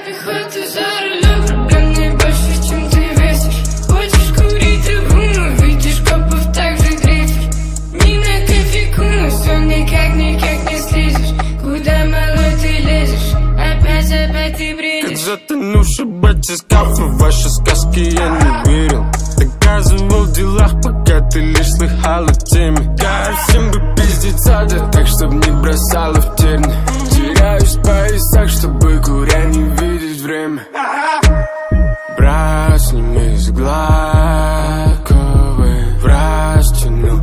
пехота за рулем, проблем не больше, чем ты весишь. Хочешь курить траву, но видишь копов так же грезишь. Не на кофейку, но все никак не слезешь. Куда, малой, ты лезешь? Опять ты бредишь. Как затонувший батискаф, в ваши сказки я не верил. Доказывал в делах, пока ты лишь слыхала в теме. Всем бы пиздиться, да так, чтоб не бросала в терни. Теряюсь в поясах, чтобы куря не видеть время. Брат, сними с Глаковой, враз тяну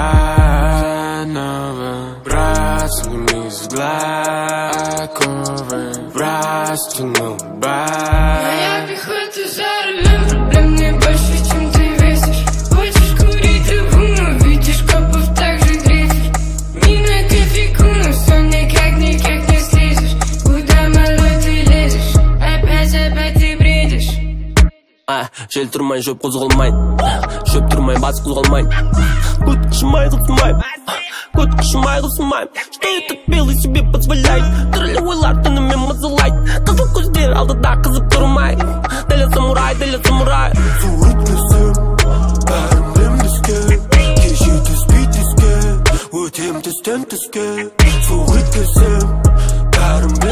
Банова. Брат, сними с Глаковой, враз тяну Банова. Моя пехота за рулем, проблем не больше, чем ты весишь. Хочешь курить траву, но видишь копов так же грезишь. Не на кофейку, но все никак не слезешь. Куда, малой, ты лезешь? Опять ты бредишь. Жел тұрмай, жөп қозғалмай, жөп тұрмай, бас қозғалмай. Кот қышымай қысымай, кот қышымай қысымай. Что этот белый себе позволяет? Түрлі ойлар түнімен мазалайды. Қызыл көздер алдыда қызып тұрмай. Дәлі самурай, дәлі самурай. Су өткізім, бәрімнен бізге. Кеше түспей түске, өтем түстен түске. Су өткізім, бәрімнен